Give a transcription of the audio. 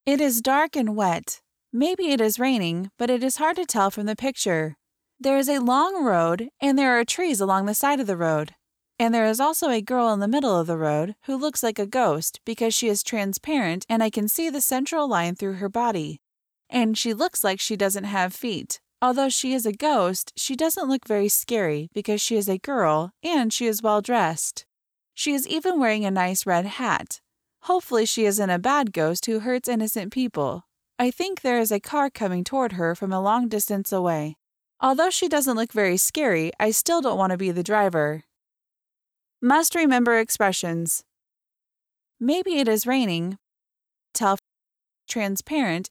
It is dark and wet. Maybe it is raining, but it is hard to tell from the picture. There is a long road, and there are trees along the side of the road. And there is also a girl in the middle of the road who looks like a ghost because she is transparent and I can see the central line through her body. And she looks like she doesn't have feet. Although she is a ghost, she doesn't look very scary because she is a girl and she is well dressed. She is even wearing a nice red hat. Hopefully she isn't a bad ghost who hurts innocent people. I think there is a car coming toward her from a long distance away. Although she doesn't look very scary, I still don't want to be the driver. Must remember expressions. Maybe it is raining. Tell transparent